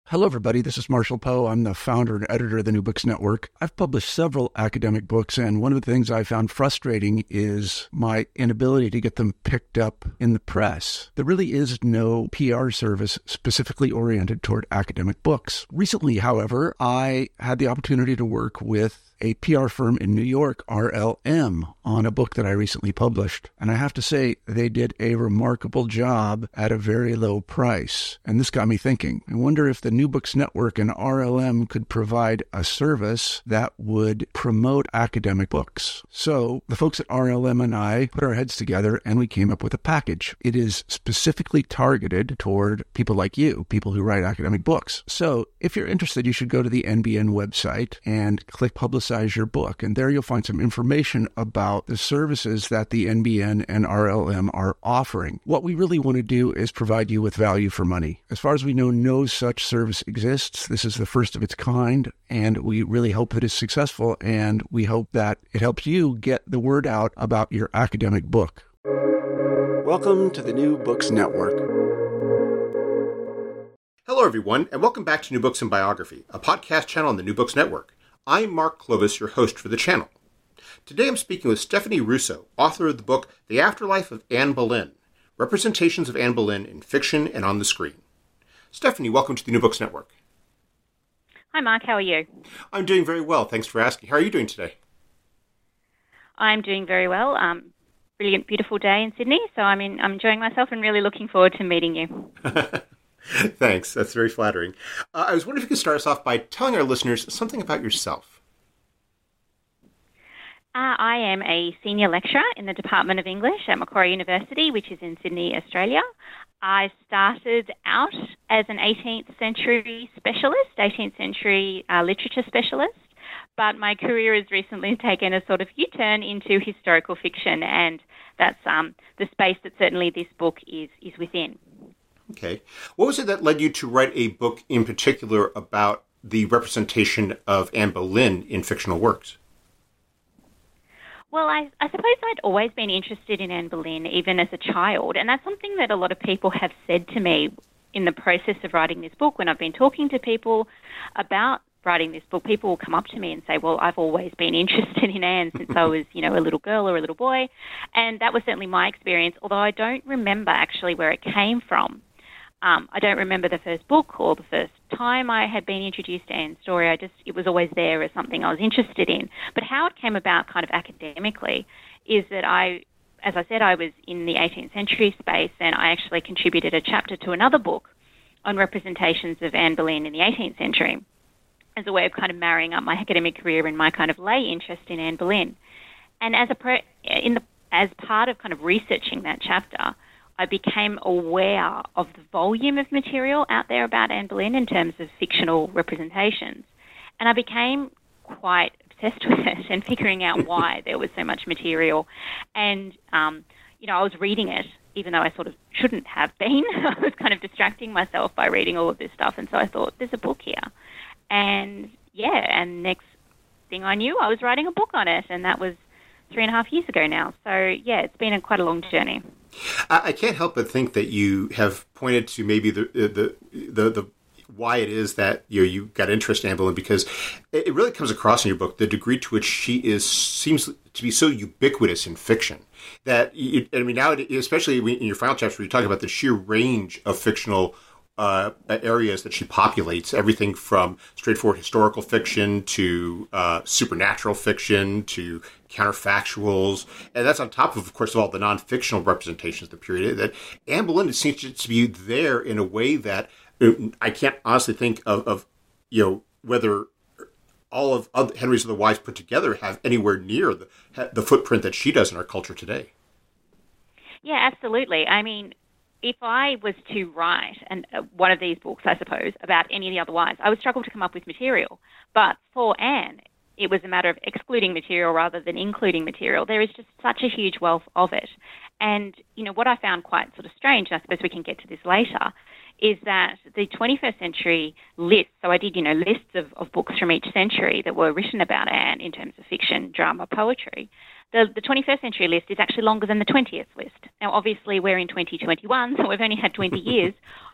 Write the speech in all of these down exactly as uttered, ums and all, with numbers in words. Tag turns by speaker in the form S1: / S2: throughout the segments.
S1: Hello, everybody. This is Marshall Poe. I'm the founder and editor of the New Books Network. I've published several academic books, and one of the things I found frustrating is my inability to get them picked up in the press. There really is no P R service specifically oriented toward academic books. Recently, however, I had the opportunity to work with a P R firm in New York, R L M, on a book that I recently published. And I have to say, they did a remarkable job at a very low price. And this got me thinking. I wonder if the New Books Network and R L M could provide a service that would promote academic books. So the folks at R L M and I put our heads together and we came up with a package. It is specifically targeted toward people like you, people who write academic books. So if you're interested, you should go to the N B N website and click Publicize your book. And there you'll find some information about the services that the N B N and R L M are offering. What we really want to do is provide you with value for money. As far as we know, no such service exists. This is the first of its kind, and we really hope that it's successful, and we hope that it helps you get the word out about your academic book. Welcome to the New Books Network.
S2: Hello, everyone, and welcome back to New Books and Biography, a podcast channel on the New Books Network. I'm Mark Clovis, your host for the channel. Today I'm speaking with Stephanie Russo, author of the book The Afterlife of Anne Boleyn, Representations of Anne Boleyn in Fiction and on the Screen. Stephanie, welcome to the New Books Network.
S3: Hi, Mark. How are you?
S2: I'm doing very well. Thanks for asking. How are you doing today?
S3: I'm doing very well. Um, brilliant, beautiful day in Sydney, so I'm, in, I'm enjoying myself and really looking forward to meeting you.
S2: Thanks. That's very flattering. Uh, I was wondering if you could start us off by telling our listeners something about yourself.
S3: Uh, I am a senior lecturer in the Department of English at Macquarie University, which is in Sydney, Australia. I started out as an eighteenth century specialist, eighteenth century uh, literature specialist, but my career has recently taken a sort of U-turn into historical fiction, and that's um, the space that certainly this book is is within.
S2: Okay. What was it that led you to write a book in particular about the representation of Anne Boleyn in fictional works?
S3: Well, I, I suppose I'd always been interested in Anne Boleyn, even as a child, and that's something that a lot of people have said to me in the process of writing this book. When I've been talking to people about writing this book, people will come up to me and say, well, I've always been interested in Anne since I was, you know, a little girl or a little boy, and that was certainly my experience, although I don't remember actually where it came from. Um, I don't remember the first book or the first time I had been introduced to Anne's story. I just, it was always there as something I was interested in. But how it came about kind of academically is that I, as I said, I was in the eighteenth century space, and I actually contributed a chapter to another book on representations of Anne Boleyn in the eighteenth century as a way of kind of marrying up my academic career and my kind of lay interest in Anne Boleyn. And as a pro, in the, as part of kind of researching that chapter, I became aware of the volume of material out there about Anne Boleyn in terms of fictional representations. And I became quite obsessed with it and figuring out why there was so much material. And, um, you know, I was reading it, even though I sort of shouldn't have been. I was kind of distracting myself by reading all of this stuff. And so I thought, there's a book here. And, yeah, and next thing I knew, I was writing a book on it. And that was three and a half years ago now. So, yeah, it's been a quite a long journey.
S2: I can't help but think that you have pointed to maybe the the the, the why it is that you know, you got interested in Anne Boleyn, because it really comes across in your book the degree to which she is seems to be so ubiquitous in fiction that you, I mean now especially in your final chapter you talk about the sheer range of fictional uh, areas that she populates, everything from straightforward historical fiction to uh, supernatural fiction to counterfactuals, and that's on top of, of course, of all the non-fictional representations of the period. That Anne Boleyn seems to be there in a way that I can't honestly think of, of you know, whether all of, of Henry's other wives put together have anywhere near the the footprint that she does in our culture today.
S3: Yeah, absolutely. I mean, if I was to write an, uh, one of these books, I suppose, about any of the other wives, I would struggle to come up with material. But for Anne, it was a matter of excluding material rather than including material. There is just such a huge wealth of it. And, you know, what I found quite sort of strange, and I suppose we can get to this later, is that the twenty-first century lists, so I did, you know, lists of, of books from each century that were written about Anne in terms of fiction, drama, poetry. The, the twenty-first century list is actually longer than the twentieth list. Now, obviously, we're in twenty twenty-one, so we've only had twenty years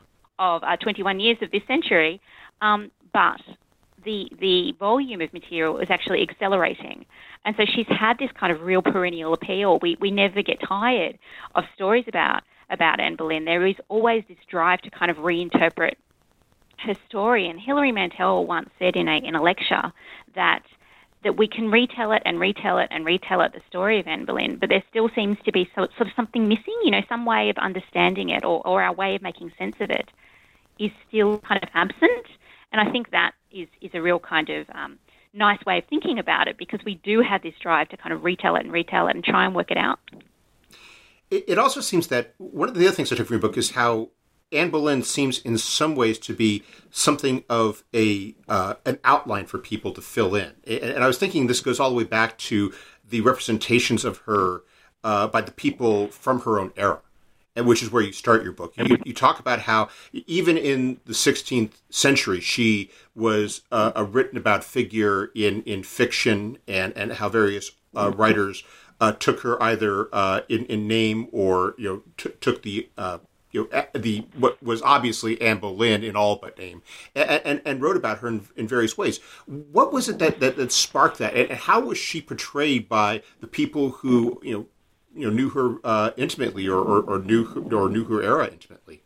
S3: of uh, twenty-one years of this century, um, but the the volume of material is actually accelerating. And so she's had this kind of real perennial appeal. We we never get tired of stories about, about Anne Boleyn. There is always this drive to kind of reinterpret her story. And Hilary Mantel once said in a in a lecture that that we can retell it and retell it and retell it, the story of Anne Boleyn, but there still seems to be so, sort of something missing, you know, some way of understanding it, or, or our way of making sense of it is still kind of absent. And I think that is, is a real kind of um, nice way of thinking about it, because we do have this drive to kind of retell it and retell it and try and work it out.
S2: It, it also seems that one of the other things I took from your book is how Anne Boleyn seems in some ways to be something of a uh, an outline for people to fill in. And, and I was thinking this goes all the way back to the representations of her uh, by the people from her own era, and which is where you start your book. You, you talk about how even in the sixteenth century, she was uh, a written about figure in, in fiction, and, and how various uh, writers uh, took her either uh, in, in name or, you know, t- took the uh, You know, the what was obviously Anne Boleyn in all but name, and, and, and wrote about her in, in various ways. What was it that, that, that sparked that, and how was she portrayed by the people who you know you know knew her uh, intimately, or, or, or knew or knew her era intimately?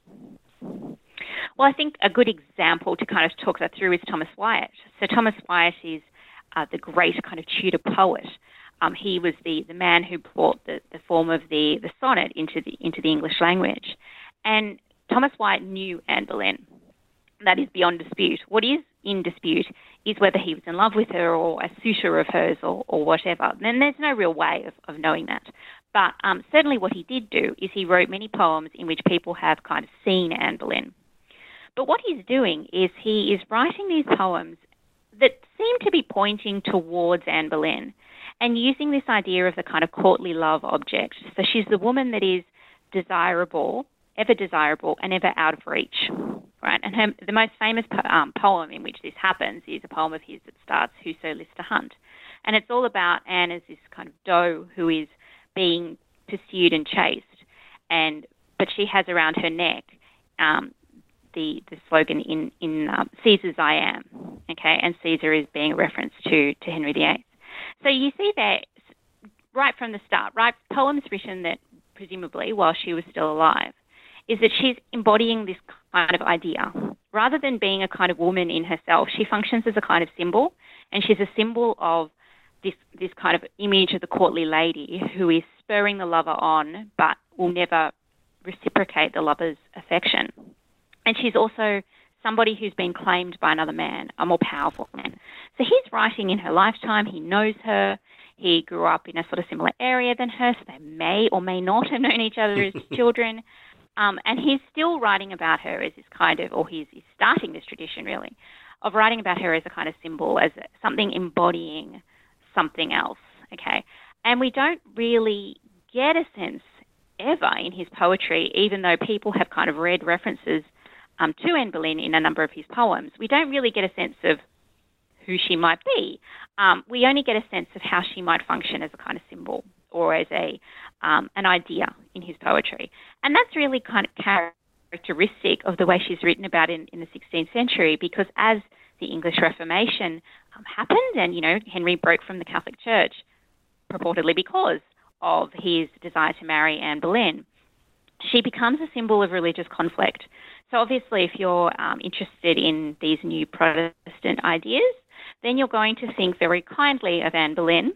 S3: Well, I think a good example to kind of talk that through is Thomas Wyatt. So Thomas Wyatt is uh, the great kind of Tudor poet. Um, he was the, the man who brought the, the form of the, the sonnet into the into the English language. And Thomas Wyatt knew Anne Boleyn. That is beyond dispute. What is in dispute is whether he was in love with her or a suitor of hers or, or whatever. Then there's no real way of, of knowing that. But um, certainly what he did do is he wrote many poems in which people have kind of seen Anne Boleyn. But what he's doing is he is writing these poems that seem to be pointing towards Anne Boleyn, and using this idea of the kind of courtly love object. So she's the woman that is desirable, ever desirable, and ever out of reach, right? And her, the most famous po- um, poem in which this happens is a poem of his that starts, "Whoso lives to hunt." And it's all about Anne as this kind of doe who is being pursued and chased, and but she has around her neck um, the, the slogan in, in um, Caesar's I am, okay? And Caesar is being a reference to, to Henry the Eighth. So you see that right from the start, right, poems written that presumably while she was still alive, is that she's embodying this kind of idea. Rather than being a kind of woman in herself, she functions as a kind of symbol, and she's a symbol of this this kind of image of the courtly lady who is spurring the lover on but will never reciprocate the lover's affection. And she's also somebody who's been claimed by another man, a more powerful man. So he's writing in her lifetime. He knows her. He grew up in a sort of similar area than her, so they may or may not have known each other as children. Um, and he's still writing about her as this kind of, or he's, he's starting this tradition, really, of writing about her as a kind of symbol, as something embodying something else, okay? And we don't really get a sense ever in his poetry, even though people have kind of read references Um, to Anne Boleyn in a number of his poems, we don't really get a sense of who she might be. Um, we only get a sense of how she might function as a kind of symbol or as a um, an idea in his poetry. And that's really kind of characteristic of the way she's written about in, in the sixteenth century, because as the English Reformation um, happened and, you know, Henry broke from the Catholic Church, purportedly because of his desire to marry Anne Boleyn, she becomes a symbol of religious conflict. So obviously, if you're um, interested in these new Protestant ideas, then you're going to think very kindly of Anne Boleyn.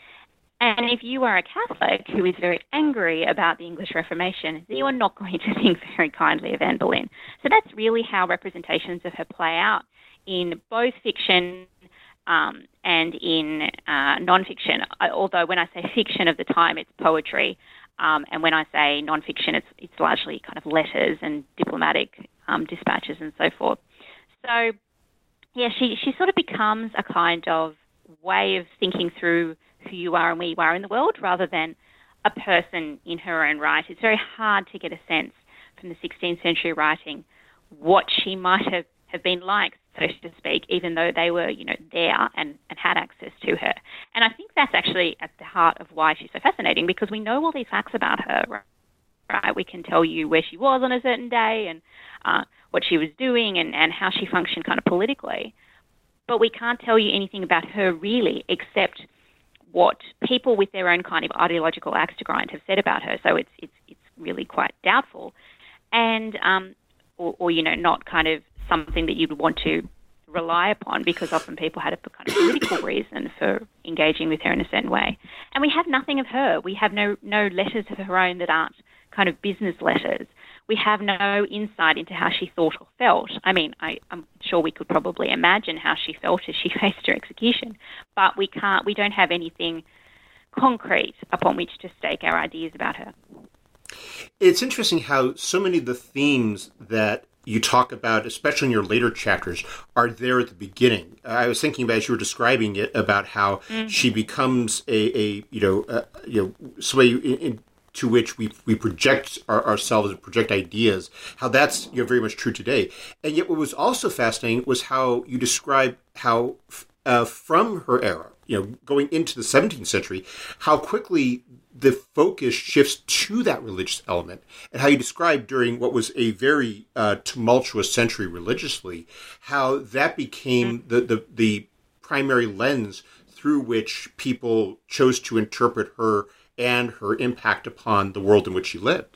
S3: And if you are a Catholic who is very angry about the English Reformation, then you are not going to think very kindly of Anne Boleyn. So that's really how representations of her play out in both fiction um, and in uh, non-fiction. Although when I say fiction of the time, it's poetry. Um, and when I say non-fiction, it's, it's largely kind of letters and diplomatic um, dispatches and so forth. So, yeah, she, she sort of becomes a kind of way of thinking through who you are and where you are in the world rather than a person in her own right. It's very hard to get a sense from the sixteenth century writing what she might have, have been like, so to speak, even though they were, you know, there and, and had access to her. And I think that's actually at the heart of why she's so fascinating, because we know all these facts about her, right? We can tell you where she was on a certain day and uh, what she was doing and, and how she functioned kind of politically. But we can't tell you anything about her really, except what people with their own kind of ideological axe to grind have said about her. So it's it's it's really quite doubtful, and um, or, or you know, not kind of something that you'd want to rely upon, because often people had a kind of political reason for engaging with her in a certain way. And we have nothing of her. We have no no letters of her own that aren't kind of business letters. We have no insight into how she thought or felt. I mean, I, I'm sure we could probably imagine how she felt as she faced her execution, but we can't. We don't have anything concrete upon which to stake our ideas about her.
S2: It's interesting how so many of the themes that you talk about, especially in your later chapters, are there at the beginning. I was thinking about, as you were describing it, about how mm. she becomes a, a you know, uh, you know, somebody in, in, to which we we project our, ourselves and project ideas, how that's, you know, very much true today. And yet what was also fascinating was how you describe how uh, from her era, you know, going into the seventeenth century, how quickly the focus shifts to that religious element, and how you describe during what was a very uh, tumultuous century religiously, how that became mm. the, the, the primary lens through which people chose to interpret her and her impact upon the world in which she lived.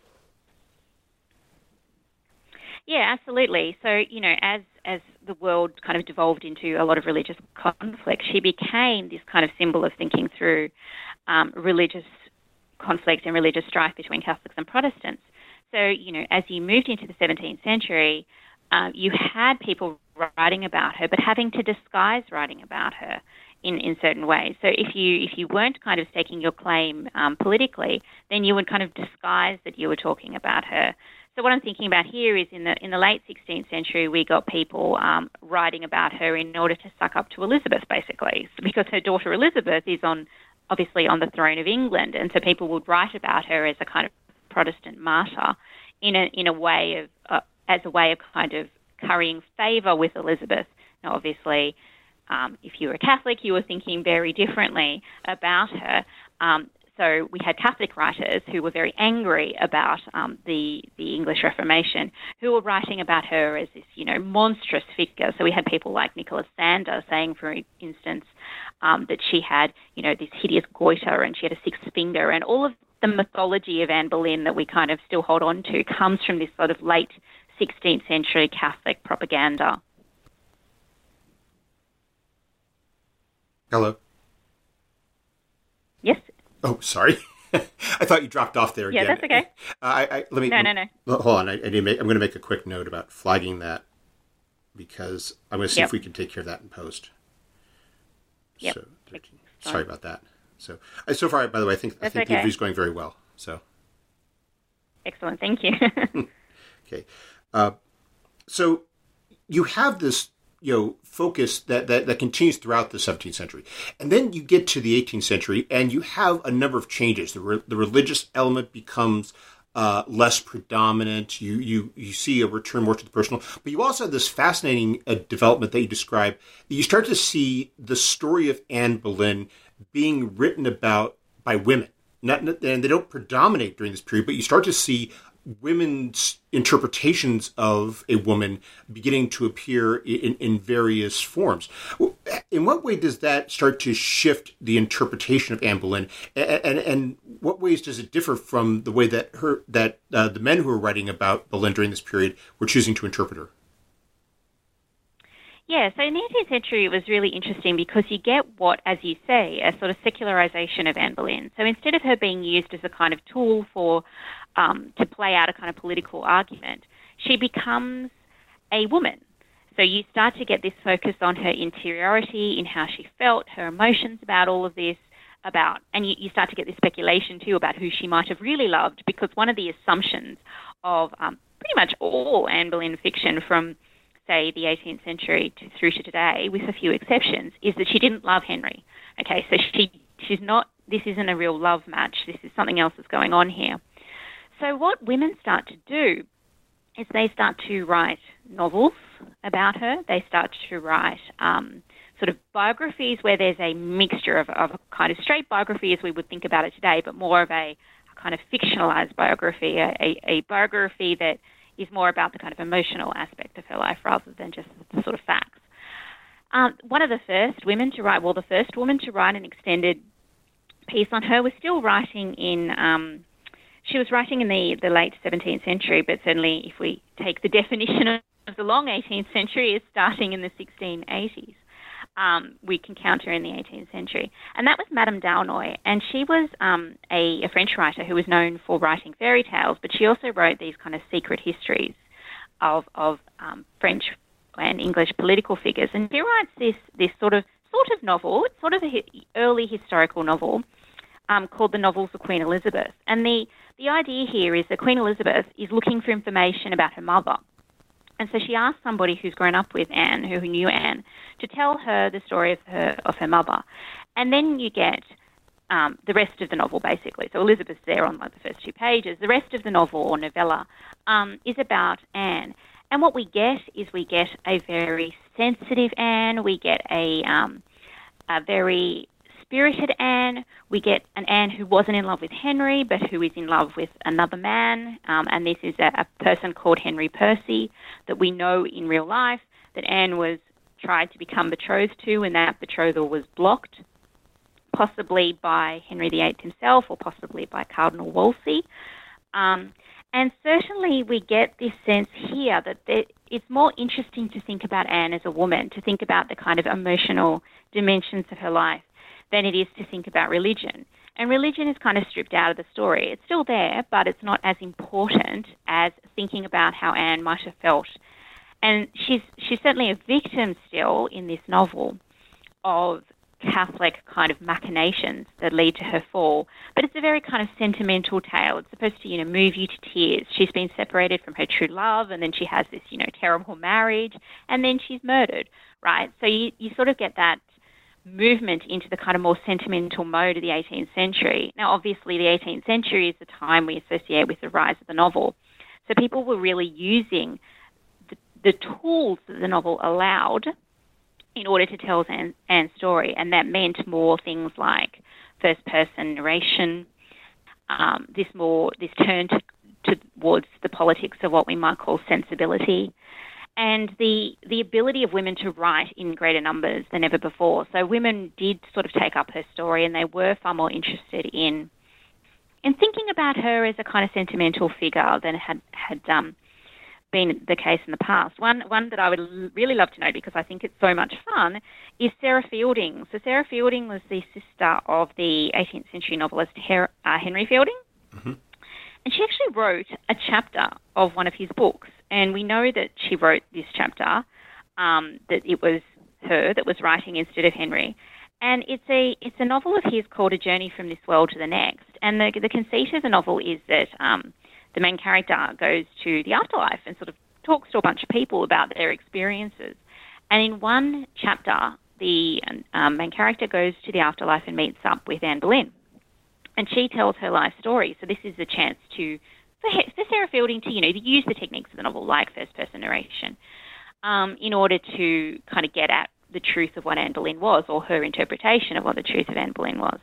S3: Yeah, absolutely. So, you know, as as the world kind of devolved into a lot of religious conflict, she became this kind of symbol of thinking through um, religious conflict and religious strife between Catholics and Protestants. So, you know, as you moved into the seventeenth century, uh, you had people writing about her, but having to disguise writing about her in, in certain ways. So if you if you weren't kind of staking your claim um, politically, then you would kind of disguise that you were talking about her. So what I'm thinking about here is in the in the late sixteenth century, we got people um, writing about her in order to suck up to Elizabeth, basically, because her daughter Elizabeth is on obviously on the throne of England, and so people would write about her as a kind of Protestant martyr in a in a way of uh, as a way of kind of currying favour with Elizabeth. Now, obviously, um, if you were a Catholic, you were thinking very differently about her. Um, so we had Catholic writers who were very angry about um, the the English Reformation, who were writing about her as this, you know, monstrous figure. So we had people like Nicholas Sander saying, for instance, um, that she had, you know, this hideous goiter and she had a sixth finger, and all of the mythology of Anne Boleyn that we kind of still hold on to comes from this sort of late sixteenth century Catholic propaganda.
S2: Hello?
S3: Yes?
S2: Oh, sorry. I thought you dropped off there again.
S3: Yeah, that's okay.
S2: Uh, I, I, let me,
S3: no, no, no.
S2: Hold on. I, I need to make, I'm going to make a quick note about flagging that, because I'm going to see
S3: yep.
S2: if we can take care of that in post.
S3: Yep.
S2: So, sorry about that. So, uh, so far, by the way, I think
S3: that's
S2: I think
S3: okay.
S2: the interview's going very well. So,
S3: excellent. Thank you.
S2: Okay. Uh, so you have this, you know, focus that, that, that continues throughout the seventeenth century. And then you get to the eighteenth century and you have a number of changes. The, re- the religious element becomes uh, less predominant. You, you, you see a return more to the personal. But you also have this fascinating uh, development that you describe. You start to see the story of Anne Boleyn being written about by women. Not, and they don't predominate during this period, but you start to see women's interpretations of a woman beginning to appear in, in various forms. In what way does that start to shift the interpretation of Anne Boleyn, and, and, and what ways does it differ from the way that her that uh, the men who were writing about Boleyn during this period were choosing to interpret her?
S3: Yeah, so in the eighteenth century it was really interesting because you get what, as you say, a sort of secularization of Anne Boleyn. So instead of her being used as a kind of tool for um, to play out a kind of political argument, she becomes a woman. So you start to get this focus on her interiority, in how she felt, her emotions about all of this, about, and you, you start to get this speculation too about who she might have really loved, because one of the assumptions of um, pretty much all Anne Boleyn fiction from say the eighteenth century to, through to today, with a few exceptions, is that she didn't love Henry. Okay, so she she's not, this isn't a real love match, this is something else that's going on here. So what women start to do is they start to write novels about her, they start to write um, sort of biographies where there's a mixture of, of a kind of straight biography as we would think about it today, but more of a kind of fictionalized biography, a, a, a biography that is more about the kind of emotional aspect of her life rather than just the sort of facts. Um, one of the first women to write, well, the first woman to write an extended piece on her was still writing in, um, she was writing in the, the late seventeenth century, but certainly if we take the definition of the long eighteenth century as starting in the sixteen eighties. Um, we can count her in the eighteenth century. And that was Madame d'Aulnoy. And she was um, a, a French writer who was known for writing fairy tales, but she also wrote these kind of secret histories of, of um, French and English political figures. And she writes this, this sort of sort of novel, it's sort of an hi- early historical novel um, called The Novels of Queen Elizabeth. And the, the idea here is that Queen Elizabeth is looking for information about her mother. And so she asked somebody who's grown up with Anne, who knew Anne, to tell her the story of her of her mother. And then you get um, the rest of the novel, basically. So Elizabeth's there on like the first two pages. The rest of the novel, or novella, um, is about Anne. And what we get is we get a very sensitive Anne. We get a, um, a very spirited Anne. We get an Anne who wasn't in love with Henry, but who is in love with another man. Um, and this is a, a person called Henry Percy that we know in real life that Anne was tried to become betrothed to, and that betrothal was blocked, possibly by Henry the Eighth himself or possibly by Cardinal Wolsey. Um, and certainly we get this sense here that there, it's more interesting to think about Anne as a woman, to think about the kind of emotional dimensions of her life, than it is to think about religion. And religion is kind of stripped out of the story. It's still there, but it's not as important as thinking about how Anne might have felt. And she's she's certainly a victim still in this novel of Catholic kind of machinations that lead to her fall. But it's a very kind of sentimental tale. It's supposed to, you know, move you to tears. She's been separated from her true love, and then she has this, you know, terrible marriage, and then she's murdered, right? So you, you sort of get that movement into the kind of more sentimental mode of the eighteenth century. Now, obviously, the eighteenth century is the time we associate with the rise of the novel. So people were really using the, the tools that the novel allowed in order to tell Anne, Anne's story, and that meant more things like first-person narration, um, this more this turn to, towards the politics of what we might call sensibility, and the the ability of women to write in greater numbers than ever before. So women did sort of take up her story, and they were far more interested in in thinking about her as a kind of sentimental figure than had had um, been the case in the past. One one that I would really love to know, because I think it's so much fun, is Sarah Fielding. So Sarah Fielding was the sister of the eighteenth century novelist Her- uh, Henry Fielding. Mm-hmm. And she actually wrote a chapter of one of his books. And we know that she wrote this chapter, um, that it was her that was writing instead of Henry. And it's a it's a novel of his called A Journey from This World to the Next. And the, the conceit of the novel is that um, the main character goes to the afterlife and sort of talks to a bunch of people about their experiences. And in one chapter, the um, main character goes to the afterlife and meets up with Anne Boleyn. And she tells her life story. So this is a chance to, for, for Sarah Fielding to, you know, to use the techniques of the novel, like first-person narration, um, in order to kind of get at the truth of what Anne Boleyn was, or her interpretation of what the truth of Anne Boleyn was.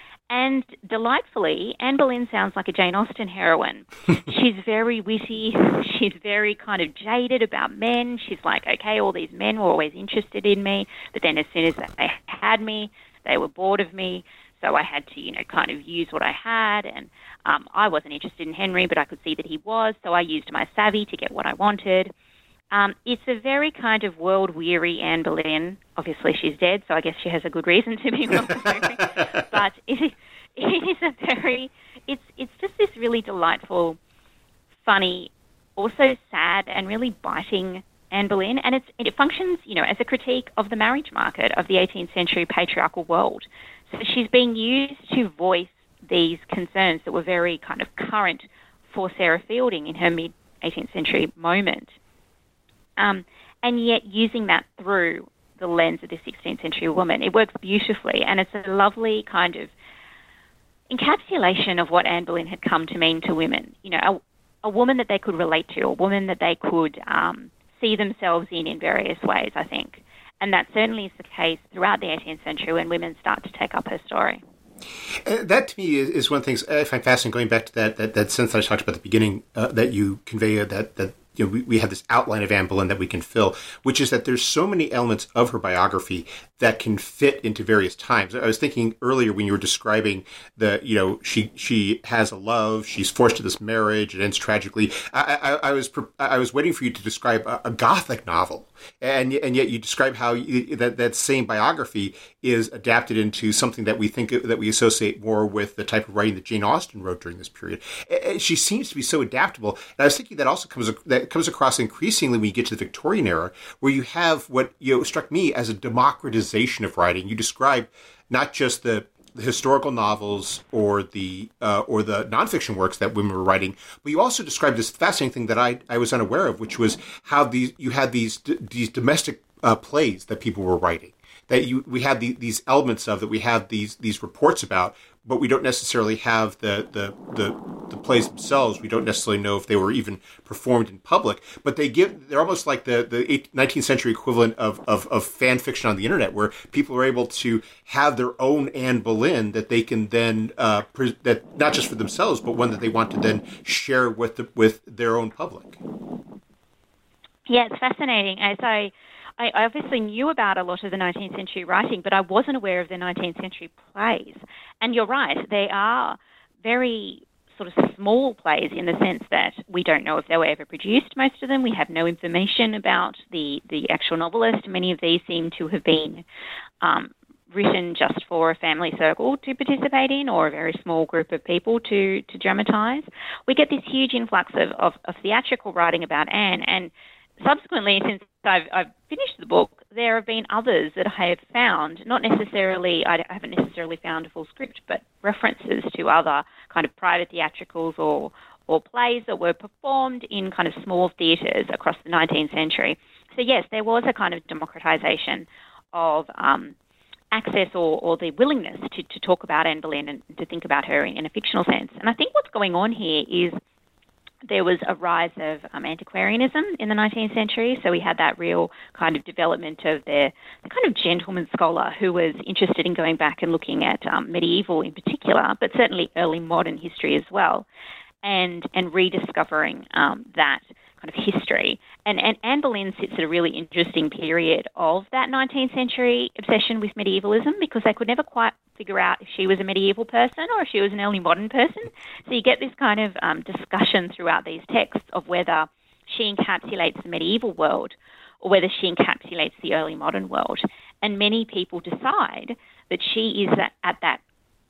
S3: And delightfully, Anne Boleyn sounds like a Jane Austen heroine. She's very witty. She's very kind of jaded about men. She's like, okay, all these men were always interested in me, but then as soon as they had me, they were bored of me. So I had to, you know, kind of use what I had. And um, I wasn't interested in Henry, but I could see that he was. So I used my savvy to get what I wanted. Um, it's a very kind of world-weary Anne Boleyn. Obviously, she's dead, so I guess she has a good reason to be world-weary. But it, it is a very, it's it's just this really delightful, funny, also sad and really biting Anne Boleyn. And it's, it functions, you know, as a critique of the marriage market of the eighteenth century patriarchal world. So she's being used to voice these concerns that were very kind of current for Sarah Fielding in her mid-eighteenth century moment. Um, and yet using that through the lens of the sixteenth century woman. It works beautifully, and it's a lovely kind of encapsulation of what Anne Boleyn had come to mean to women. You know, a, a woman that they could relate to, a woman that they could um, see themselves in in various ways, I think. And that certainly is the case throughout the eighteenth century when women start to take up her story.
S2: Uh, that to me is, is one of the things I find fascinating. Going back to that that, that sense that I talked about at the beginning, uh, that you convey uh, that that. You know, we, we have this outline of Anne Boleyn that we can fill, which is that there's so many elements of her biography that can fit into various times. I was thinking earlier when you were describing the, you know, she she has a love, she's forced to this marriage, it ends tragically. I, I, I was I was waiting for you to describe a, a Gothic novel, and and yet you describe how you, that that same biography is adapted into something that we think that we associate more with the type of writing that Jane Austen wrote during this period. She seems to be so adaptable, and I was thinking that also comes that comes across increasingly when you get to the Victorian era, where you have what you know struck me as a democratization of writing. You describe not just the, the historical novels or the uh, or the nonfiction works that women were writing, but you also described this fascinating thing that I, I was unaware of, which was how these you had these these domestic uh, plays that people were writing. That you we have the, these elements of that we have these these reports about, but we don't necessarily have the, the the the plays themselves. We don't necessarily know if they were even performed in public. But they give they're almost like the the nineteenth century equivalent of, of of fan fiction on the internet, where people are able to have their own Anne Boleyn that they can then uh, pre- that not just for themselves, but one that they want to then share with the, with their own public.
S3: Yeah, it's fascinating. As I. I obviously knew about a lot of the nineteenth century writing, but I wasn't aware of the nineteenth century plays. And you're right, they are very sort of small plays in the sense that we don't know if they were ever produced, most of them. We have no information about the, the actual novelist. Many of these seem to have been um, written just for a family circle to participate in, or a very small group of people to, to dramatise. We get this huge influx of, of, of theatrical writing about Anne, and subsequently, since I've, I've finished the book, there have been others that I have found, not necessarily, I haven't necessarily found a full script, but references to other kind of private theatricals or, or plays that were performed in kind of small theatres across the nineteenth century. So yes, there was a kind of democratisation of um, access or, or the willingness to, to talk about Anne Boleyn and to think about her in, in a fictional sense. And I think what's going on here is there was a rise of um, antiquarianism in the nineteenth century. So we had that real kind of development of the, the kind of gentleman scholar who was interested in going back and looking at um, medieval in particular, but certainly early modern history as well, and and rediscovering um, that kind of history. And, and Anne Boleyn sits at a really interesting period of that nineteenth century obsession with medievalism, because they could never quite figure out if she was a medieval person or if she was an early modern person. So you get this kind of um, discussion throughout these texts of whether she encapsulates the medieval world or whether she encapsulates the early modern world. And many people decide that she is at, at that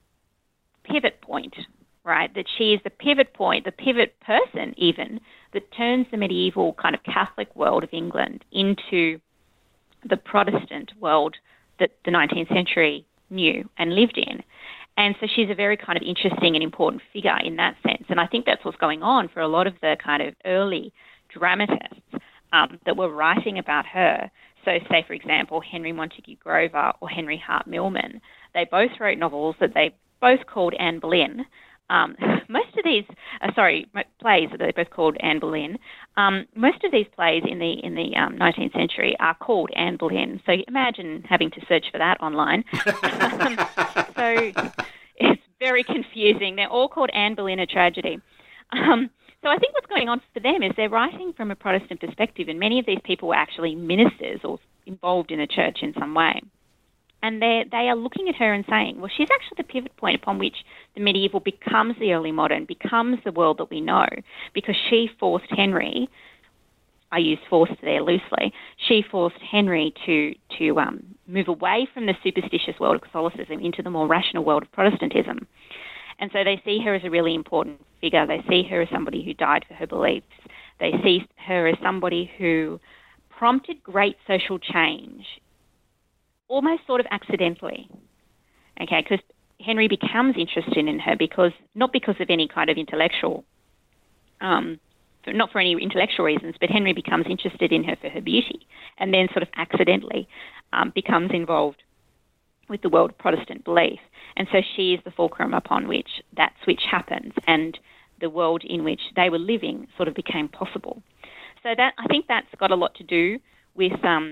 S3: pivot point, right? That she is the pivot point, the pivot person even, that turns the medieval kind of Catholic world of England into the Protestant world that the nineteenth century knew and lived in. And so she's a very kind of interesting and important figure in that sense. And I think that's what's going on for a lot of the kind of early dramatists um, that were writing about her. So say, for example, Henry Montague Grover or Henry Hart Milman. They both wrote novels that they both called Anne Boleyn. Um, most of these, uh, sorry, plays that they both called Anne Boleyn. Um, most of these plays in the in the um, nineteenth century are called Anne Boleyn. So imagine having to search for that online. um, so it's very confusing. They're all called Anne Boleyn: A Tragedy. Um, so I think what's going on for them is they're writing from a Protestant perspective, and many of these people were actually ministers or involved in the church in some way. And they they are looking at her and saying, well, she's actually the pivot point upon which the medieval becomes the early modern, becomes the world that we know, because she forced Henry, I use forced there loosely, she forced Henry to, to um, move away from the superstitious world of Catholicism into the more rational world of Protestantism. And so they see her as a really important figure. They see her as somebody who died for her beliefs. They see her as somebody who prompted great social change, almost sort of accidentally, okay, because Henry becomes interested in her because, not because of any kind of intellectual, um, for, not for any intellectual reasons, but Henry becomes interested in her for her beauty, and then sort of accidentally um, becomes involved with the world of Protestant belief. And so she is the fulcrum upon which that switch happens, and the world in which they were living sort of became possible. So that, I think that's got a lot to do with um,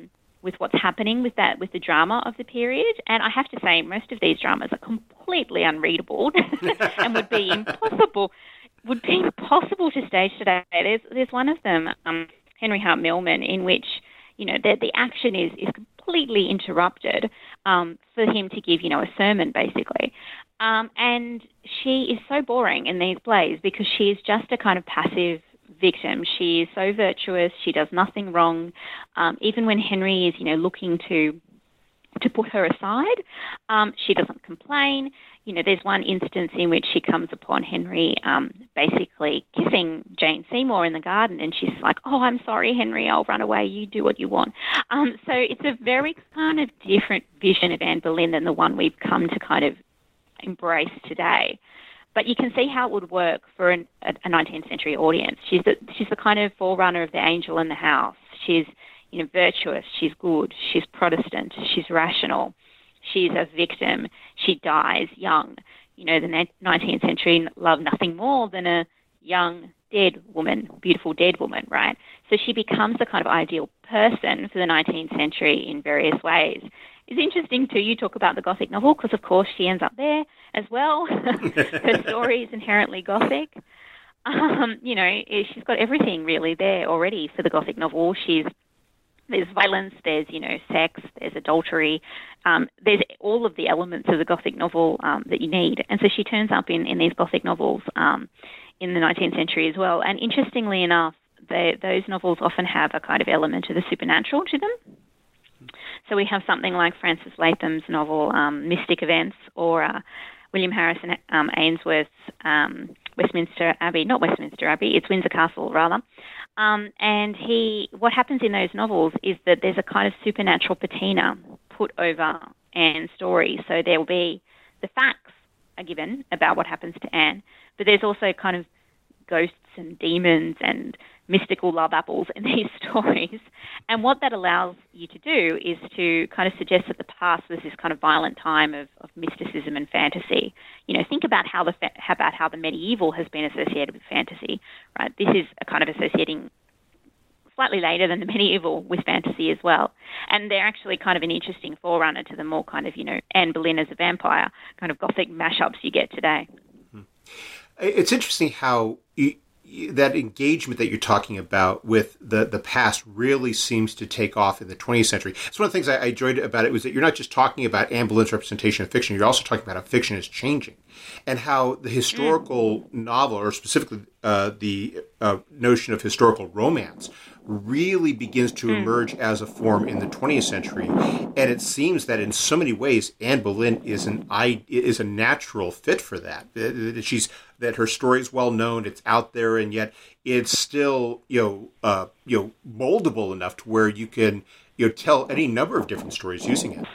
S3: with what's happening with that, with the drama of the period. And I have to say, most of these dramas are completely unreadable and would be impossible, would be impossible to stage today. There's there's one of them, um, Henry Hart Millman, in which, you know, the, the action is, is completely interrupted um, for him to give, you know, a sermon, basically. Um, and she is so boring in these plays because she is just a kind of passive victim. She is so virtuous. She does nothing wrong. Um, even when Henry is, you know, looking to to put her aside, um, she doesn't complain. You know, there's one instance in which she comes upon Henry um, basically kissing Jane Seymour in the garden, and she's like, "Oh, I'm sorry, Henry, I'll run away. You do what you want." Um, so it's a very kind of different vision of Anne Boleyn than the one we've come to kind of embrace today. But you can see how it would work for an, a, a nineteenth century audience. She's the, she's the kind of forerunner of the angel in the house. She's, you know, virtuous. She's good. She's Protestant. She's rational. She's a victim. She dies young. You know, the nineteenth century loved nothing more than a young, dead woman, beautiful dead woman, right? So she becomes the kind of ideal person for the nineteenth century in various ways. It's interesting, too, you talk about the Gothic novel, because, of course, she ends up there as well. Her story is inherently Gothic. Um, you know, she's got everything, really, there already for the Gothic novel. She's There's violence, there's, you know, sex, there's adultery. Um, there's all of the elements of the Gothic novel um, that you need. And so she turns up in, in these Gothic novels um, in the nineteenth century as well. And interestingly enough, they, those novels often have a kind of element of the supernatural to them. So we have something like Francis Latham's novel, um, Mystic Events, or uh, William Harrison um, Ainsworth's um, Westminster Abbey, not Westminster Abbey, it's Windsor Castle, rather. Um, and he, what happens in those novels is that there's a kind of supernatural patina put over Anne's story. So there will be, the facts are given about what happens to Anne, but there's also kind of ghosts and demons and mystical love apples in these stories. And what that allows you to do is to kind of suggest that the past was this kind of violent time of, of mysticism and fantasy. You know, think about how the fa- about how the medieval has been associated with fantasy, right? This is a kind of associating slightly later than the medieval with fantasy as well. And they're actually kind of an interesting forerunner to the more kind of, you know, Anne Boleyn as a vampire kind of Gothic mashups you get today.
S2: It's interesting how you, that engagement that you're talking about with the, the past really seems to take off in the twentieth century. It's one of the things I, I enjoyed about it was that you're not just talking about Anne Boleyn's representation of fiction, you're also talking about how fiction is changing and how the historical mm. novel, or specifically uh, the uh, notion of historical romance, really begins to mm. emerge as a form in the twentieth century. And it seems that in so many ways, Anne Boleyn is an is a natural fit for that. She's that her story is well known, it's out there, and yet it's still, you know, uh, you know, moldable enough to where you can, you know, tell any number of different stories using it.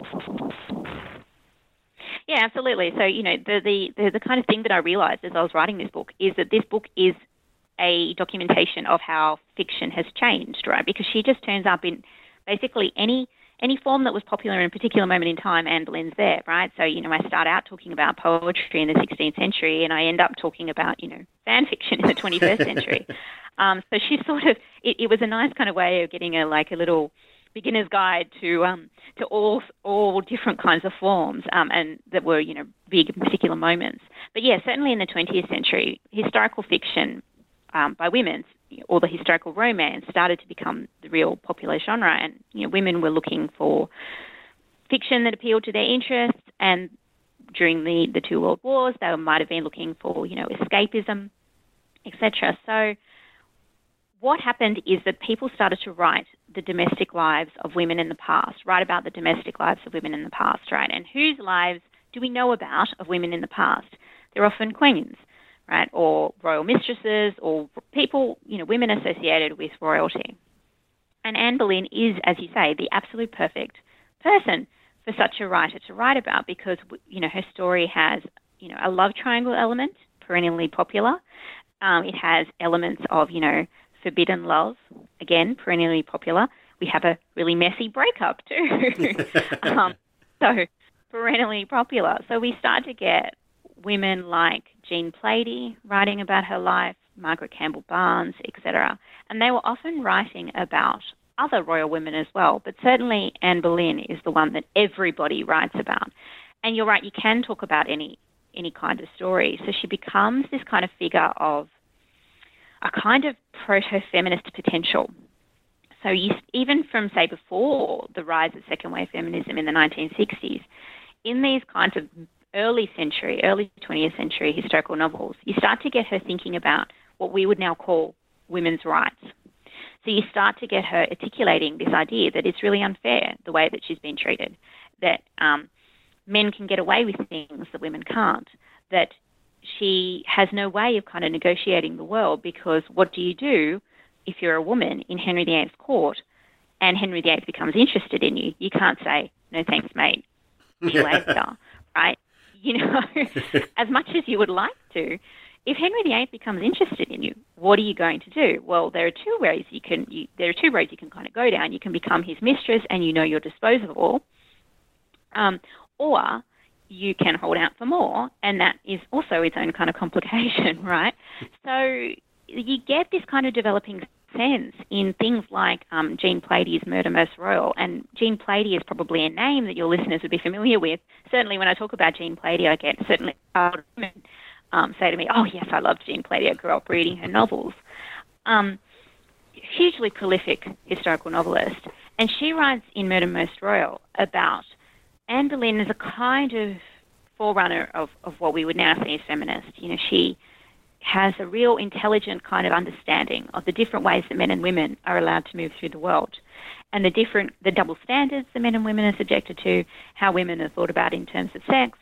S3: Yeah, absolutely. So, you know, the, the, the, the kind of thing that I realized as I was writing this book is that this book is a documentation of how fiction has changed, right? Because she just turns up in basically any any form that was popular in a particular moment in time, Anne Boleyn's there, right? So, you know, I start out talking about poetry in the sixteenth century and I end up talking about, you know, fan fiction in the twenty-first century. Um, so she sort of, it, it was a nice kind of way of getting a like a little beginner's guide to um, to all all different kinds of forms um, and that were, you know, big particular moments. But yeah, certainly in the twentieth century, historical fiction um, by women, or the historical romance, started to become the real popular genre, and you know, women were looking for fiction that appealed to their interests. And during the, the two world wars, they might have been looking for, you know, escapism, et cetera. So what happened is that people started to write the domestic lives of women in the past, write about the domestic lives of women in the past, right? And whose lives do we know about of women in the past? They're often queens, right, or royal mistresses, or people, you know, women associated with royalty. And Anne Boleyn is, as you say, the absolute perfect person for such a writer to write about because, you know, her story has, you know, a love triangle element, perennially popular. Um, it has elements of, you know, forbidden love, again, perennially popular. We have a really messy breakup too. um, so perennially popular. So we start to get women like Jean Plaidy writing about her life, Margaret Campbell Barnes, et cetera. And they were often writing about other royal women as well, but certainly Anne Boleyn is the one that everybody writes about. And you're right, you can talk about any any kind of story. So she becomes this kind of figure of a kind of proto-feminist potential. So you, even from, say, before the rise of second-wave feminism in the nineteen sixties, in these kinds of early century, early twentieth century historical novels, you start to get her thinking about what we would now call women's rights. So you start to get her articulating this idea that it's really unfair, the way that she's been treated, that um, men can get away with things that women can't, that she has no way of kind of negotiating the world, because what do you do if you're a woman in Henry the Eighth's court and Henry the Eighth becomes interested in you? You can't say, no thanks, mate, see you later, right? You know, as much as you would like to, if Henry the Eighth becomes interested in you, what are you going to do? Well, there are two ways you can. You, there are two roads you can kind of go down. You can become his mistress, and you know you're disposable, um, or you can hold out for more, and that is also its own kind of complication, right? So you get this kind of developing sense in things like um, Jean Plady's Murder Most Royal, and Jean Plady is probably a name that your listeners would be familiar with. Certainly, when I talk about Jean Plady, I get certainly women Um, say to me, oh, yes, I love Jean Plady. I grew up reading her novels. Um, hugely prolific historical novelist. And she writes in Murder Most Royal about Anne Boleyn as a kind of forerunner of, of what we would now see as feminist. You know, she has a real intelligent kind of understanding of the different ways that men and women are allowed to move through the world, and the different, the double standards that men and women are subjected to, how women are thought about in terms of sex,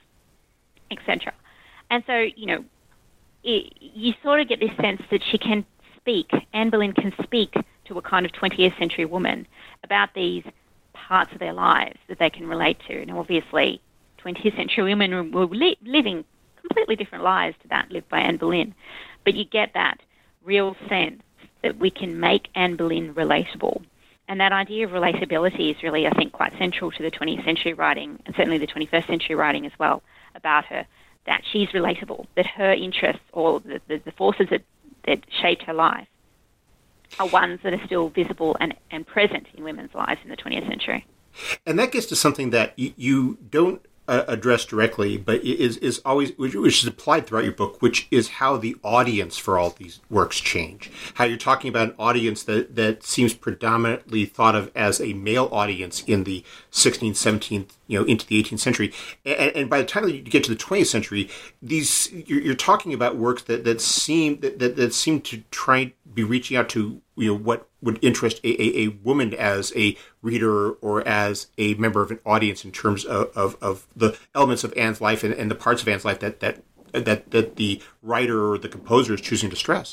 S3: et cetera. And so, you know, it, you sort of get this sense that she can speak, Anne Boleyn can speak to a kind of twentieth century woman about these parts of their lives that they can relate to. Now, obviously, twentieth century women were li- living completely different lives to that lived by Anne Boleyn. But you get that real sense that we can make Anne Boleyn relatable. And that idea of relatability is really, I think, quite central to the twentieth century writing, and certainly the twenty-first century writing as well, about her. That she's relatable, that her interests or the, the, the forces that, that shaped her life are ones that are still visible and, and present in women's lives in the twentieth century.
S2: And that gets to something that you, you don't uh, address directly, but is is always, which is applied throughout your book, which is how the audience for all these works change. How you're talking about an audience that, that seems predominantly thought of as a male audience in the sixteenth, seventeenth, you know, into the eighteenth century, and, and by the time you get to the twentieth century, these you're, you're talking about works that that seem that, that, that seem to try be reaching out to, you know, what would interest a, a, a woman as a reader or as a member of an audience in terms of, of, of the elements of Anne's life and, and the parts of Anne's life that that that that the writer or the composer is choosing to stress.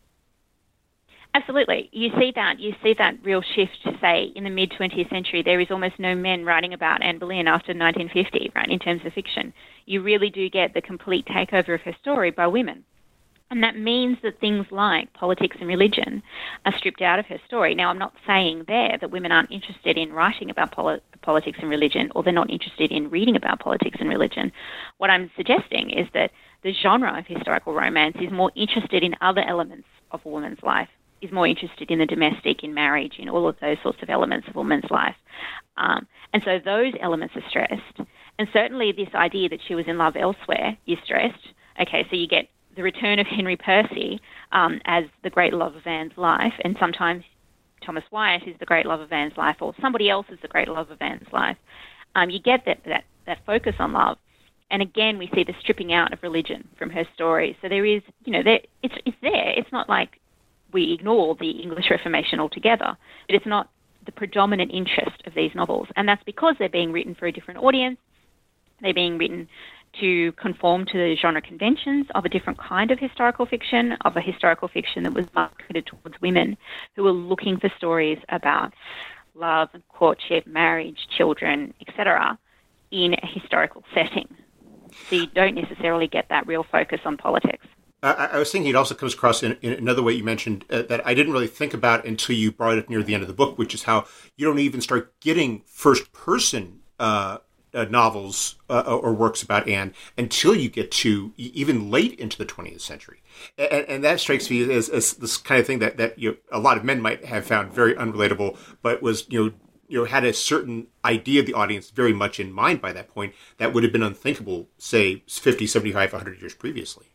S3: Absolutely. You see that. You see that real shift, say, in the mid-twentieth century. There is almost no men writing about Anne Boleyn after nineteen fifty, right, in terms of fiction. You really do get the complete takeover of her story by women. And that means that things like politics and religion are stripped out of her story. Now, I'm not saying there that women aren't interested in writing about poli- politics and religion, or they're not interested in reading about politics and religion. What I'm suggesting is that the genre of historical romance is more interested in other elements of a woman's life, is more interested in the domestic, in marriage, in all of those sorts of elements of a woman's life. Um, and so those elements are stressed. And certainly this idea that she was in love elsewhere is stressed. Okay, so you get the return of Henry Percy um, as the great love of Anne's life, and sometimes Thomas Wyatt is the great love of Anne's life, or somebody else is the great love of Anne's life. Um, you get that, that, that focus on love. And again, we see the stripping out of religion from her story. So there is, you know, there, it's, it's there. It's not like we ignore the English Reformation altogether, but it's not the predominant interest of these novels. And that's because they're being written for a different audience. They're being written to conform to the genre conventions of a different kind of historical fiction, of a historical fiction that was marketed towards women who were looking for stories about love, courtship, marriage, children, et cetera, in a historical setting. So you don't necessarily get that real focus on politics.
S2: I, I was thinking it also comes across in, in another way you mentioned uh, that I didn't really think about until you brought it near the end of the book, which is how you don't even start getting first-person uh, uh, novels uh, or works about Anne until you get to even late into the twentieth century. And, and that strikes me as, as this kind of thing that, that you know, a lot of men might have found very unrelatable, but was, you know, you know, had a certain idea of the audience very much in mind by that point that would have been unthinkable, say, fifty, seventy-five, one hundred years previously.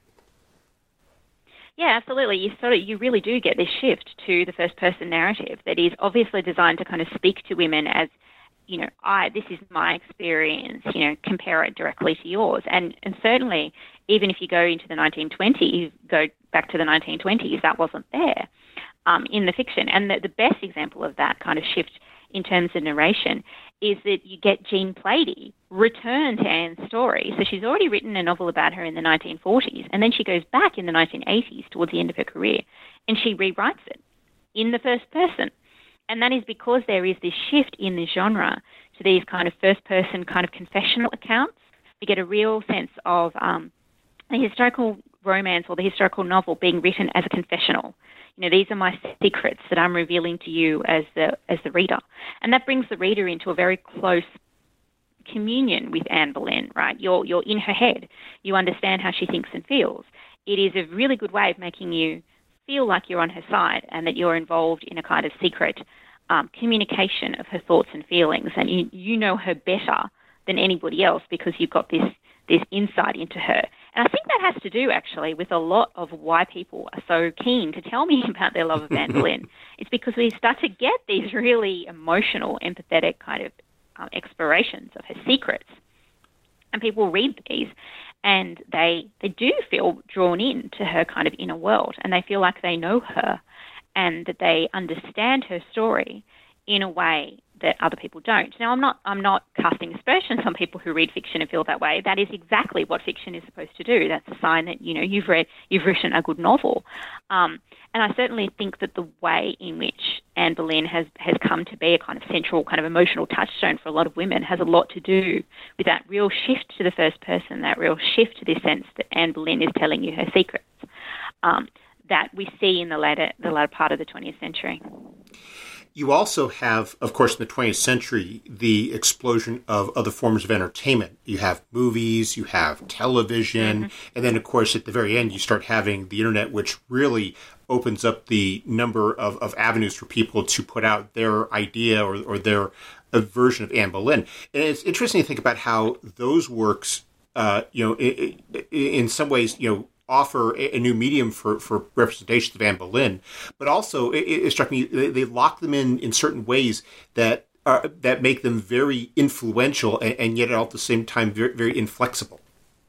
S3: Yeah, absolutely. You sort of, you really do get this shift to the first-person narrative that is obviously designed to kind of speak to women as, you know, I, this is my experience, you know, compare it directly to yours. And and certainly, even if you go into the nineteen twenties, you go back to the nineteen twenties, that wasn't there um, in the fiction. And the, the best example of that kind of shift in terms of narration is that you get Jean Plaidy return to Anne's story. So she's already written a novel about her in the nineteen forties, and then she goes back in the nineteen eighties towards the end of her career, and she rewrites it in the first person. And that is because there is this shift in the genre to these kind of first-person kind of confessional accounts. You get a real sense of um, the historical romance or the historical novel being written as a confessional. You know, these are my secrets that I'm revealing to you as the as the reader. And that brings the reader into a very close communion with Anne Boleyn, right? You're, you're in her head. You understand how she thinks and feels. It is a really good way of making you feel like you're on her side and that you're involved in a kind of secret um, communication of her thoughts and feelings. And you, you know her better than anybody else because you've got this this insight into her. And I think that has to do, actually, with a lot of why people are so keen to tell me about their love of Anne Boleyn. It's because we start to get these really emotional, empathetic kind of um, explorations of her secrets. And people read these and they they do feel drawn in to her kind of inner world, and they feel like they know her and that they understand her story in a way that other people don't. Now, I'm not I'm not casting aspersions on people who read fiction and feel that way. That is exactly what fiction is supposed to do. That's a sign that, you know, you've read you've written a good novel. Um, and I certainly think that the way in which Anne Boleyn has, has come to be a kind of central kind of emotional touchstone for a lot of women has a lot to do with that real shift to the first person, that real shift to this sense that Anne Boleyn is telling you her secrets, um, that we see in the latter the latter part of the twentieth century.
S2: You also have, of course, in the twentieth century, the explosion of other forms of entertainment. You have movies, you have television, mm-hmm. and then, of course, at the very end, you start having the internet, which really opens up the number of, of avenues for people to put out their idea or, or their a version of Anne Boleyn. And it's interesting to think about how those works, uh, you know, in, in some ways, you know, offer a new medium for, for representations of Anne Boleyn, but also it, it struck me they, they lock them in in certain ways that are, that make them very influential and, and yet at the same time very, very inflexible.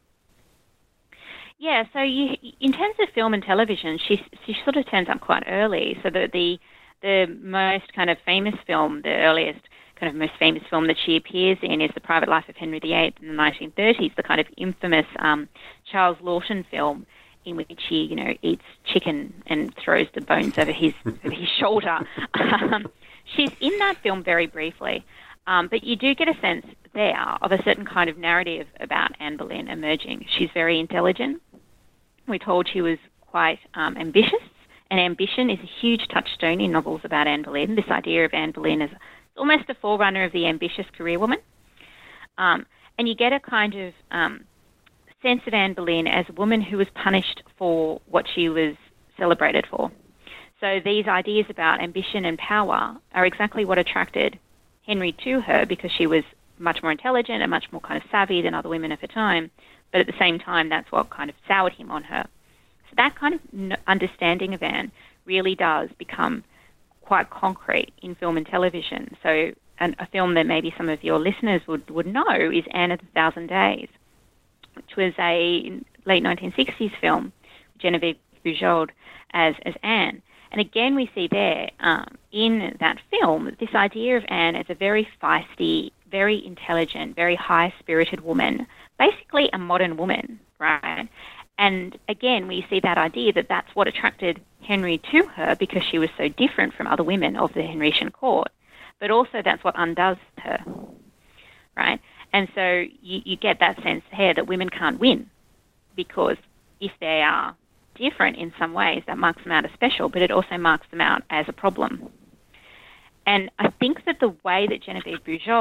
S3: Yeah, so you, in terms of film and television, she she sort of turns up quite early. So the the the most kind of famous film, the earliest kind of most famous film that she appears in is The Private Life of Henry the Eighth in the nineteen thirties, the kind of infamous um, Charles Laughton film in which he, you know, eats chicken and throws the bones over his over his shoulder. Um, she's in that film very briefly, um, but you do get a sense there of a certain kind of narrative about Anne Boleyn emerging. She's very intelligent. We're told she was quite um, ambitious, and ambition is a huge touchstone in novels about Anne Boleyn. This idea of Anne Boleyn as almost a forerunner of the ambitious career woman. Um, and you get a kind of um, sense of Anne Boleyn as a woman who was punished for what she was celebrated for. So these ideas about ambition and power are exactly what attracted Henry to her, because she was much more intelligent and much more kind of savvy than other women of her time. But at the same time, that's what kind of soured him on her. So that kind of understanding of Anne really does become quite concrete in film and television. So an, a film that maybe some of your listeners would, would know is Anne of the Thousand Days, which was a late nineteen sixties film, Genevieve Bujold as, as Anne. And again, we see there um, in that film this idea of Anne as a very feisty, very intelligent, very high-spirited woman, basically a modern woman, right? And again, we see that idea that that's what attracted Henry to her, because she was so different from other women of the Henrician court. But also that's what undoes her, right? And so you, you get that sense here that women can't win, because if they are different in some ways, that marks them out as special, but it also marks them out as a problem. And I think that the way that Genevieve Bujold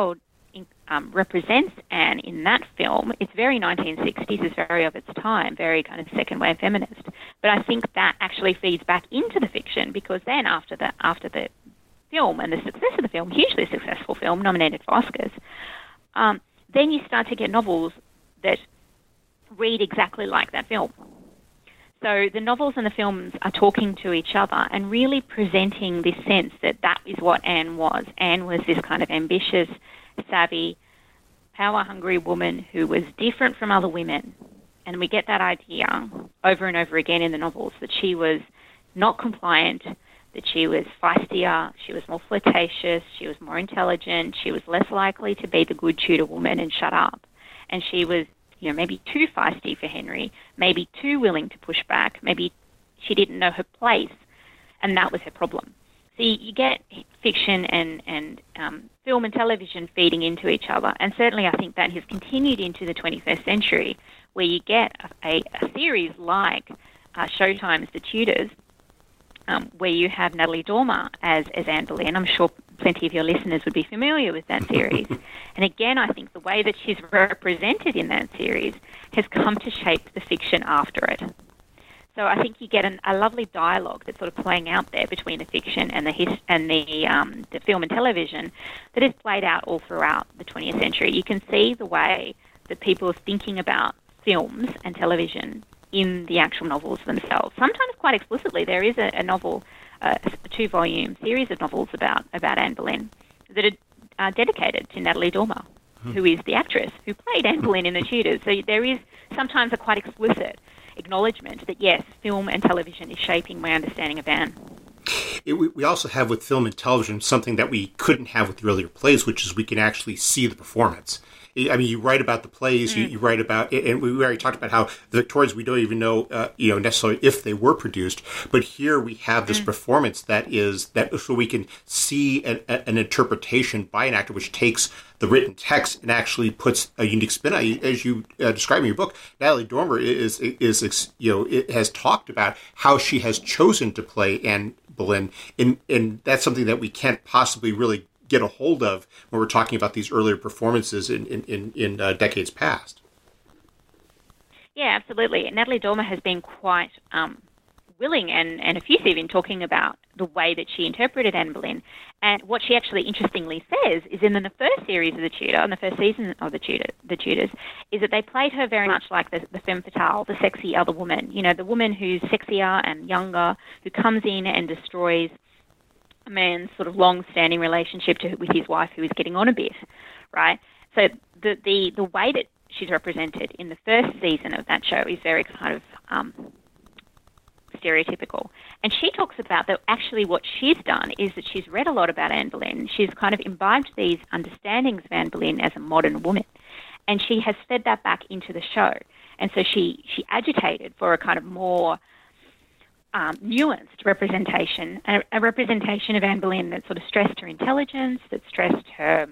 S3: um, represents Anne in that film, it's very nineteen sixties, it's very of its time, very kind of second wave feminist. But I think that actually feeds back into the fiction, because then after the after the film and the success of the film, hugely successful film, nominated for Oscars, um, then you start to get novels that read exactly like that film. So the novels and the films are talking to each other and really presenting this sense that that is what Anne was. Anne was this kind of ambitious, savvy, power-hungry woman who was different from other women. And we get that idea over and over again in the novels, that she was not compliant, that she was feistier, she was more flirtatious, she was more intelligent, she was less likely to be the good Tudor woman and shut up. And she was, you know, maybe too feisty for Henry, maybe too willing to push back, maybe she didn't know her place, and that was her problem. So you, you get fiction and, and um, film and television feeding into each other, and certainly I think that has continued into the twenty-first century, where you get a, a, a series like uh, Showtime's The Tudors, um, where you have Natalie Dormer as, as Anne Boleyn. I'm sure plenty of your listeners would be familiar with that series. And again, I think the way that she's represented in that series has come to shape the fiction after it. So I think you get an, a lovely dialogue that's sort of playing out there between the fiction and the his, and the um, the film and television that is played out all throughout the twentieth century. You can see the way that people are thinking about films and television in the actual novels themselves. Sometimes quite explicitly. There is a, a novel, uh, a two-volume series of novels about, about Anne Boleyn that are uh, dedicated to Natalie Dormer, hmm. who is the actress who played Anne Boleyn in The Tudors. So there is sometimes a quite explicit acknowledgement that, yes, film and television is shaping my understanding of Anne.
S2: It, we, we also have with film and television something that we couldn't have with the earlier plays, which is we can actually see the performance. I mean, you write about the plays, mm. you, you write about, and we already talked about how the Victorians, we don't even know, uh, you know, necessarily if they were produced, but here we have this mm. performance that is, that so we can see an, an interpretation by an actor which takes the written text and actually puts a unique spin on it. As you uh, describe in your book, Natalie Dormer is, is, is, you know, it has talked about how she has chosen to play Anne Boleyn, and, and that's something that we can't possibly really get a hold of when we're talking about these earlier performances in in, in, in uh, decades past.
S3: Yeah, absolutely. Natalie Dormer has been quite um, willing and, and effusive in talking about the way that she interpreted Anne Boleyn. And what she actually interestingly says is in the first series of The Tudor, in the first season of The Tudor, The Tudors, is that they played her very much like the, the femme fatale, the sexy other woman. You know, the woman who's sexier and younger, who comes in and destroys a man's sort of long-standing relationship to, with his wife, who is getting on a bit, right? So the, the the way that she's represented in the first season of that show is very kind of um, stereotypical. And she talks about that actually what she's done is that she's read a lot about Anne Boleyn. She's kind of imbibed these understandings of Anne Boleyn as a modern woman, and she has fed that back into the show. And so she, she agitated for a kind of more Um, nuanced representation, a, a representation of Anne Boleyn that sort of stressed her intelligence, that stressed her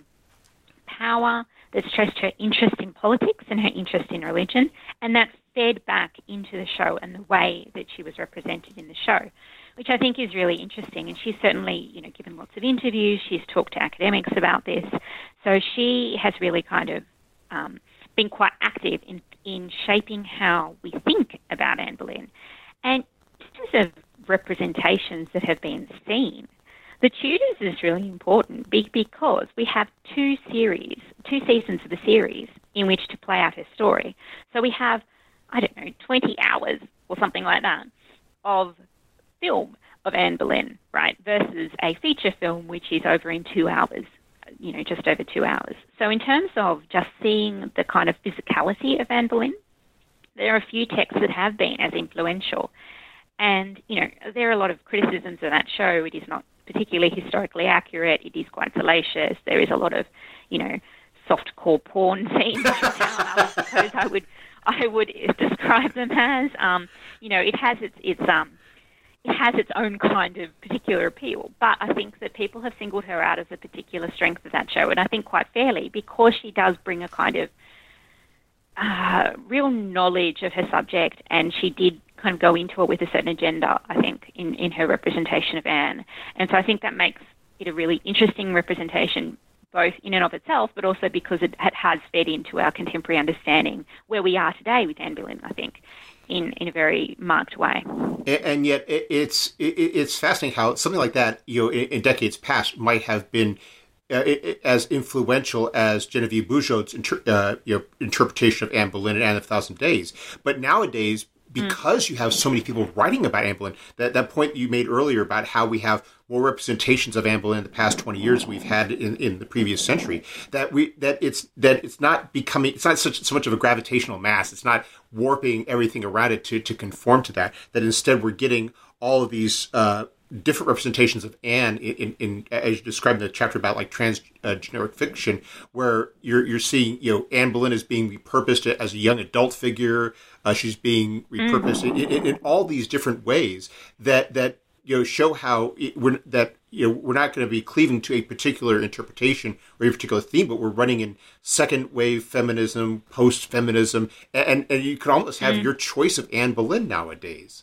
S3: power, that stressed her interest in politics and her interest in religion, and that fed back into the show and the way that she was represented in the show, which I think is really interesting. And she's certainly, you know, given lots of interviews. She's talked to academics about this. So she has really kind of um, been quite active in, in shaping how we think about Anne Boleyn. And in terms of representations that have been seen, The Tudors is really important because we have two series, two seasons of the series in which to play out her story. So we have, I don't know, twenty hours or something like that of film of Anne Boleyn, right, versus a feature film which is over in two hours, you know, just over two hours. So in terms of just seeing the kind of physicality of Anne Boleyn, there are a few texts that have been as influential. And, you know, there are a lot of criticisms of that show. It is not particularly historically accurate. It is quite salacious. There is a lot of, you know, soft-core porn scenes, I suppose I would I would describe them as. Um, you know, it has its its um it has its own kind of particular appeal. But I think that people have singled her out as a particular strength of that show, and I think quite fairly, because she does bring a kind of uh, real knowledge of her subject, and she did kind of go into it with a certain agenda, I think, in, in her representation of Anne. And so I think that makes it a really interesting representation, both in and of itself, but also because it has fed into our contemporary understanding where we are today with Anne Boleyn, I think, in, in a very marked way.
S2: And, and yet it's it, it's fascinating how something like that, you know, in, in decades past might have been uh, it, it, as influential as Genevieve Bujold's inter, uh, you know, interpretation of Anne Boleyn and Anne of a Thousand Days. But nowadays, because mm. you have so many people writing about Anne Boleyn, that, that point you made earlier about how we have more representations of Anne Boleyn in the past twenty years than we've had in, in the previous century, that we that it's that it's not becoming it's not such so much of a gravitational mass. It's not warping everything around it to, to conform to that. That instead we're getting all of these uh, different representations of Anne in, in, in as you described in the chapter about like transgeneric uh, fiction, where you're you're seeing, you know, Anne Boleyn is being repurposed as a young adult figure. Uh, she's being repurposed mm. in, in, in all these different ways that that you know show how it, we're, that you know we're not going to be cleaving to a particular interpretation or a particular theme, but we're running in second wave feminism, post feminism, and and you could almost have mm. your choice of Anne Boleyn nowadays.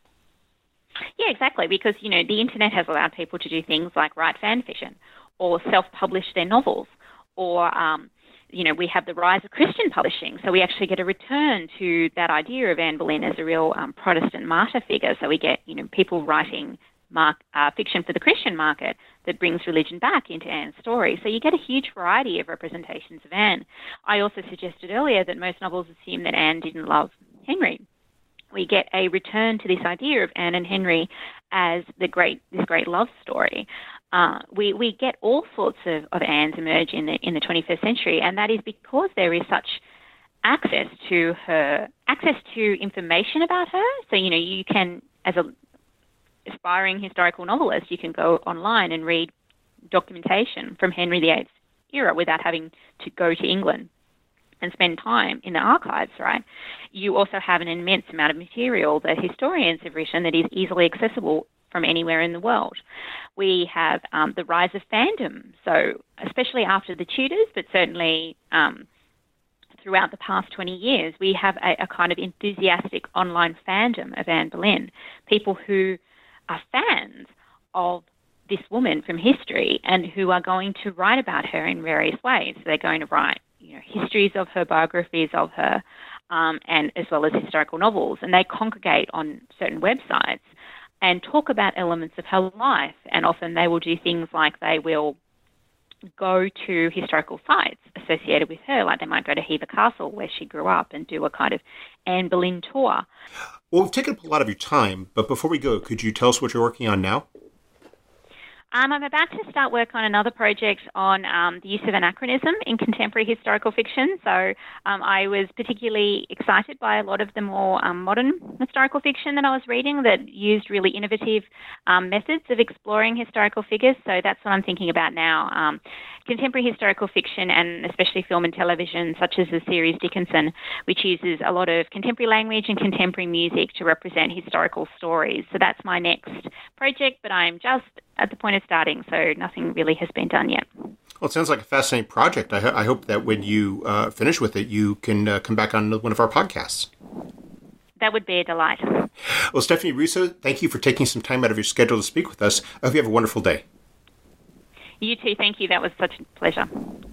S3: Yeah, exactly, because, you know, the internet has allowed people to do things like write fan fiction or self-publish their novels, or, um, you know, we have the rise of Christian publishing, so we actually get a return to that idea of Anne Boleyn as a real um, Protestant martyr figure. So we get, you know, people writing mark, uh, fiction for the Christian market that brings religion back into Anne's story. So you get a huge variety of representations of Anne. I also suggested earlier that most novels assume that Anne didn't love Henry. We get a return to this idea of Anne and Henry as the great this great love story. Uh, we we get all sorts of, of Annes emerge in the in the twenty-first century, and that is because there is such access to her, access to information about her. So, you know, you can, as a aspiring historical novelist, you can go online and read documentation from Henry the Eighth's era without having to go to England and spend time in the archives, right? You also have an immense amount of material that historians have written that is easily accessible from anywhere in the world. We have um, the rise of fandom, so especially after the Tudors, but certainly um, throughout the past twenty years, we have a, a kind of enthusiastic online fandom of Anne Boleyn, people who are fans of this woman from history and who are going to write about her in various ways. So they're going to write, you know, histories of her, biographies of her, um, and as well as historical novels. And they congregate on certain websites and talk about elements of her life. And often they will do things like they will go to historical sites associated with her, like they might go to Hever Castle where she grew up and do a kind of Anne Boleyn tour.
S2: Well, we've taken up a lot of your time, but before we go, could you tell us what you're working on now?
S3: Um, I'm about to start work on another project on um, the use of anachronism in contemporary historical fiction. So um, I was particularly excited by a lot of the more um, modern historical fiction that I was reading that used really innovative um, methods of exploring historical figures. So that's what I'm thinking about now. Um, contemporary historical fiction, and especially film and television, such as the series Dickinson, which uses a lot of contemporary language and contemporary music to represent historical stories. So that's my next project, but I'm just at the point of starting, so nothing really has been done yet.
S2: Well, it sounds like a fascinating project. I, ho- I hope that when you uh, finish with it, you can uh, come back on one of our podcasts.
S3: That would be a delight.
S2: Well, Stephanie Russo, thank you for taking some time out of your schedule to speak with us. I hope you have a wonderful day.
S3: You too. Thank you. That was such a pleasure.